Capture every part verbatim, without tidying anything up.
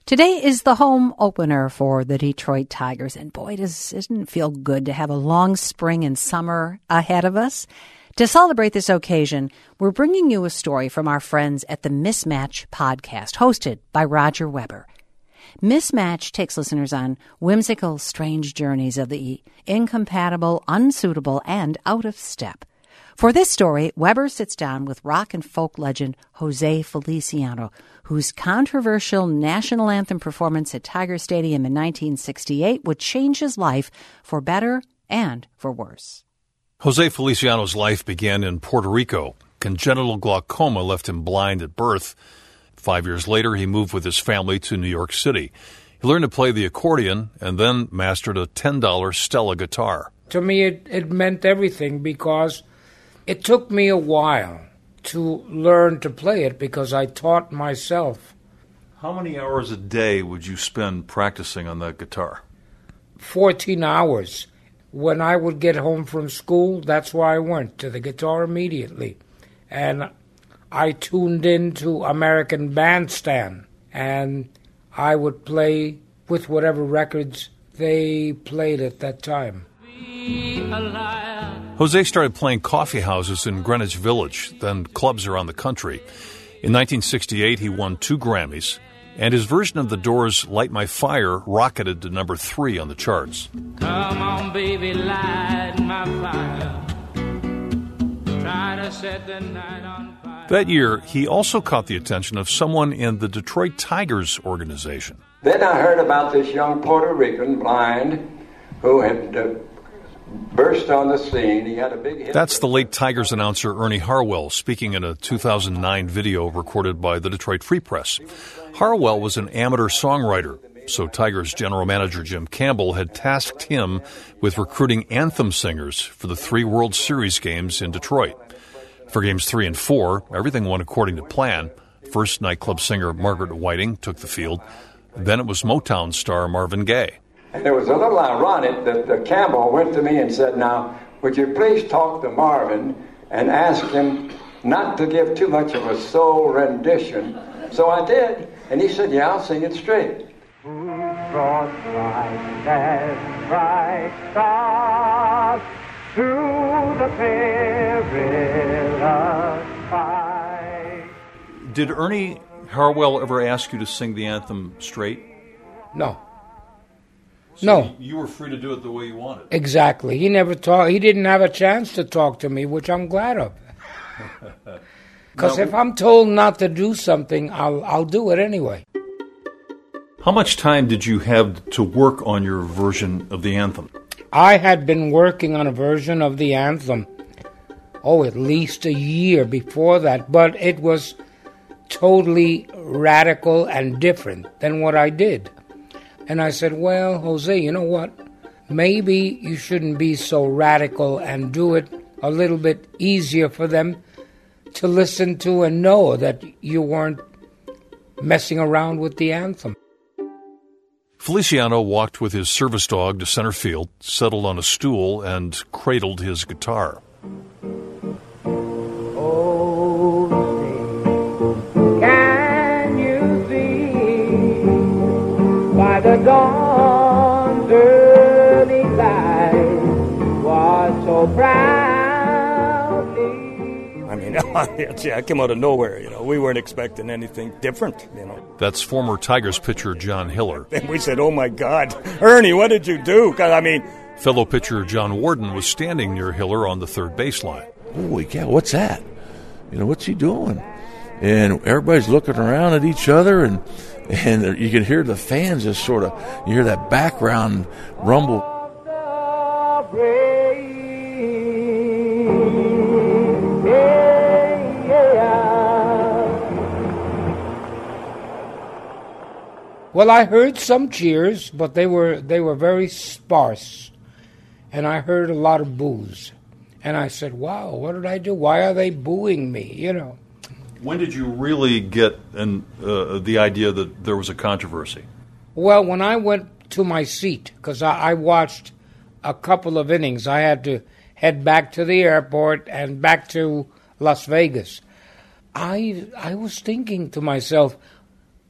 Today is the home opener for the Detroit Tigers, and boy, does, doesn't it feel good to have a long spring and summer ahead of us. To celebrate this occasion, we're bringing you a story from our friends at the Mismatch podcast, hosted by Roger Weber. Mismatch takes listeners on whimsical, strange journeys of the incompatible, unsuitable, and out of step. For this story, Weber sits down with rock and folk legend Jose Feliciano, whose controversial national anthem performance at Tiger Stadium in nineteen sixty-eight would change his life for better and for worse. Jose Feliciano's life began in Puerto Rico. Congenital glaucoma left him blind at birth. Five years later, he moved with his family to New York City. He learned to play the accordion and then mastered a ten dollar Stella guitar. To me, it, it meant everything because it took me a while to learn to play it because I taught myself. How many hours a day would you spend practicing on that guitar? fourteen hours. When I would get home from school, that's where I went, to the guitar immediately. And I tuned into American Bandstand, and I would play with whatever records they played at that time. Jose started playing coffee houses in Greenwich Village, then clubs around the country. In nineteen sixty-eight, he won two Grammys, and his version of The Doors' Light My Fire rocketed to number three on the charts. Come on, baby, light my fire. Try to set the night on fire. That year, he also caught the attention of someone in the Detroit Tigers organization. Then I heard about this young Puerto Rican, blind, who had uh, burst on the scene. He had a big hit. That's the late Tigers announcer Ernie Harwell speaking in a two thousand nine video recorded by the Detroit Free Press. Harwell was an amateur songwriter, so Tigers general manager Jim Campbell had tasked him with recruiting anthem singers for the three World Series games in Detroit. For games three and four, everything went according to plan. First, nightclub singer Margaret Whiting took the field. Then it was Motown star Marvin Gaye. And it was a little ironic that the Campbell went to me and said, "Now, would you please talk to Marvin and ask him not to give too much of a soul rendition?" So I did, and he said, "Yeah, I'll sing it straight." Who brought light and bright stars through the perilous fight? Did Ernie Harwell ever ask you to sing the anthem straight? No. So no. You were free to do it the way you wanted. Exactly. He never talked. He didn't have a chance to talk to me, which I'm glad of. Because if I'm told not to do something, I'll I'll do it anyway. How much time did you have to work on your version of the anthem? I had been working on a version of the anthem, oh, at least a year before that, but it was totally radical and different than what I did. And I said, well, Jose, you know what? Maybe you shouldn't be so radical and do it a little bit easier for them to listen to and know that you weren't messing around with the anthem. Feliciano walked with his service dog to center field, settled on a stool, and cradled his guitar. Oh, say, can you see by the dawn's early light was so proudly? I mean, I came out of nowhere, you know. We weren't expecting anything different, you know. That's former Tigers pitcher John Hiller. And we said, oh, my God, Ernie, what did you do? Because, I mean... Fellow pitcher John Warden was standing near Hiller on the third baseline. Holy cow, what's that? You know, what's he doing? And everybody's looking around at each other, and and you can hear the fans just sort of, you hear that background rumble. Well, I heard some cheers, but they were they were very sparse, and I heard a lot of boos. And I said, wow, what did I do? Why are they booing me, you know? When did you really get an, uh, the idea that there was a controversy? Well, when I went to my seat, because I, I watched a couple of innings. I had to head back to the airport and back to Las Vegas. I I was thinking to myself,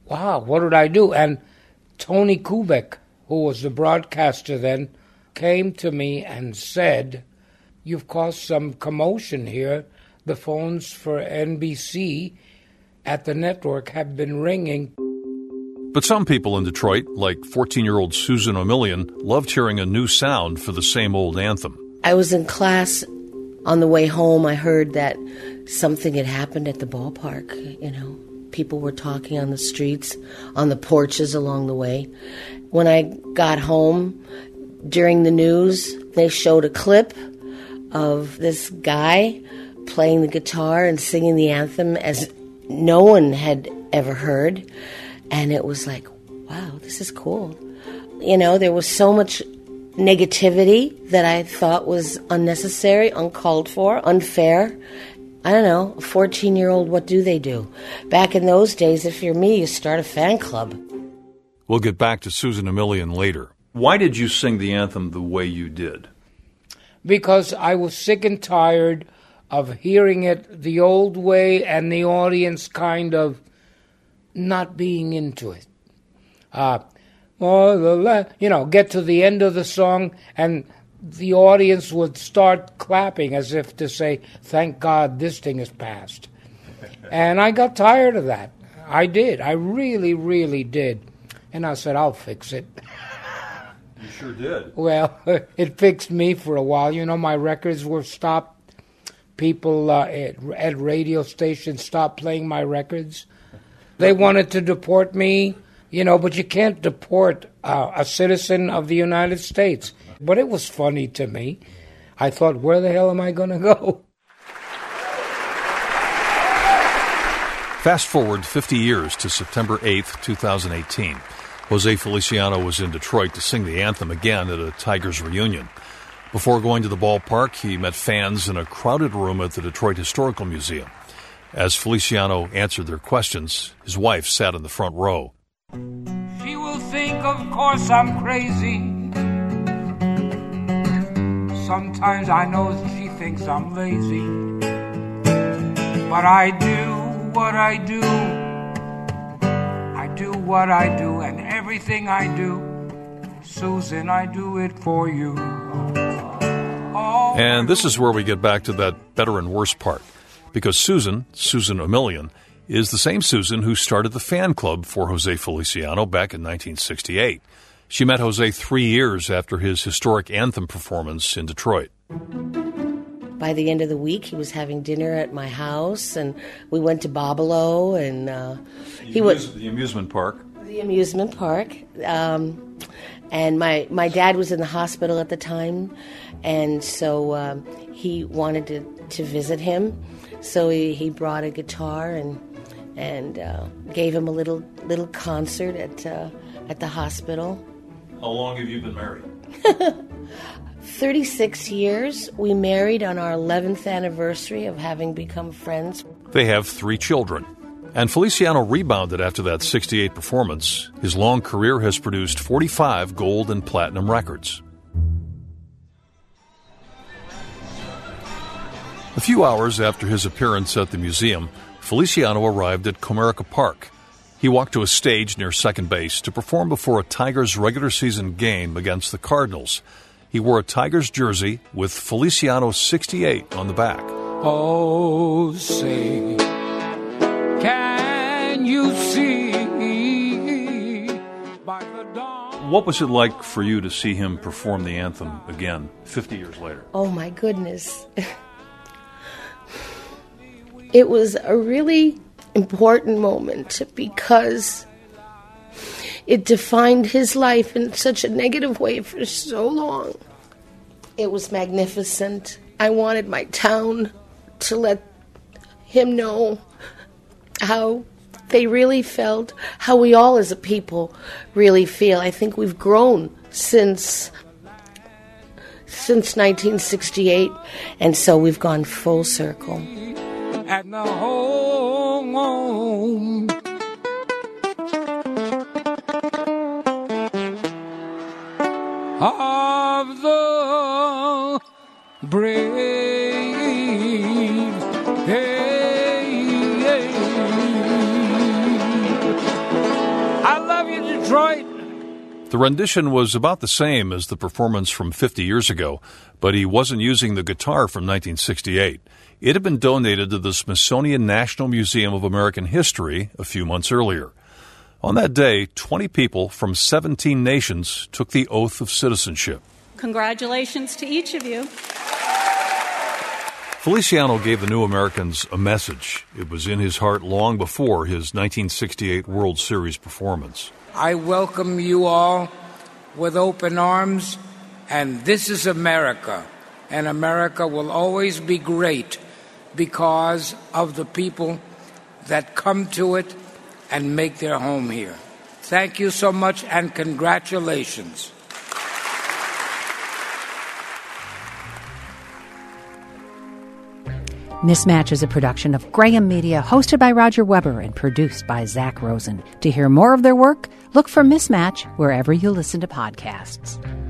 wow, what did I do? And Tony Kubek, who was the broadcaster then, came to me and said, you've caused some commotion here. The phones for N B C at the network have been ringing. But some people in Detroit, like fourteen-year-old Susan O'Million, loved hearing a new sound for the same old anthem. I was in class. On the way home, I heard that something had happened at the ballpark. You know, people were talking on the streets, on the porches along the way. When I got home, during the news, they showed a clip of this guy playing the guitar and singing the anthem as no one had ever heard. And it was like, wow, this is cool. You know, there was so much negativity that I thought was unnecessary, uncalled for, unfair. I don't know, a fourteen-year-old, what do they do? Back in those days, if you're me, you start a fan club. We'll get back to Susan O'Million later. Why did you sing the anthem the way you did? Because I was sick and tired of hearing it the old way and the audience kind of not being into it. Uh, you know, get to the end of the song and the audience would start clapping as if to say, thank God this thing is past. And I got tired of that. I did. I really, really did. And I said, I'll fix it. You sure did. Well, it fixed me for a while. You know, my records were stopped. People uh, at, at radio stations stopped playing my records. They wanted to deport me. You know, but you can't deport uh, a citizen of the United States. But it was funny to me. I thought, where the hell am I going to go? Fast forward fifty years to September eighth, twenty eighteen. Jose Feliciano was in Detroit to sing the anthem again at a Tigers reunion. Before going to the ballpark, he met fans in a crowded room at the Detroit Historical Museum. As Feliciano answered their questions, his wife sat in the front row. She will think, of course, I'm crazy. Sometimes I know she thinks I'm lazy. But I do what I do. I do what I do, and everything I do, Susan, I do it for you. Oh. And this is where we get back to that better and worse part. Because Susan, Susan O'Million, is the same Susan who started the fan club for Jose Feliciano back in nineteen sixty-eight. She met Jose three years after his historic anthem performance in Detroit. By the end of the week, he was having dinner at my house, and we went to Babalo, and uh, he was the amusement park. The amusement park, um, and my my dad was in the hospital at the time, and so um, he wanted to, to visit him, so he, he brought a guitar and and uh, gave him a little little concert at uh, at the hospital. How long have you been married? thirty-six years. We married on our eleventh anniversary of having become friends. They have three children. And Feliciano rebounded after that sixty-eight performance. His long career has produced forty-five gold and platinum records. A few hours after his appearance at the museum, Feliciano arrived at Comerica Park. He walked to a stage near second base to perform before a Tigers regular season game against the Cardinals. He wore a Tigers jersey with Feliciano sixty-eight on the back. Oh, say, can you see by the dawn? What was it like for you to see him perform the anthem again fifty years later? Oh, my goodness. It was a really important moment because it defined his life in such a negative way for so long. It was magnificent. I wanted my town to let him know how they really felt, how we all as a people really feel. I think we've grown since since nineteen sixty-eight, and so we've gone full circle. At the home of the brave. Hey, hey. Detroit. The rendition was about the same as the performance from fifty years ago, but he wasn't using the guitar from nineteen sixty-eight. It had been donated to the Smithsonian National Museum of American History a few months earlier. On that day, twenty people from seventeen nations took the oath of citizenship. Congratulations to each of you. Feliciano gave the new Americans a message. It was in his heart long before his nineteen sixty-eight World Series performance. I welcome you all with open arms, and this is America. And America will always be great because of the people that come to it and make their home here. Thank you so much, and congratulations. Mismatch is a production of Graham Media, hosted by Roger Weber and produced by Zach Rosen. To hear more of their work, look for Mismatch wherever you listen to podcasts.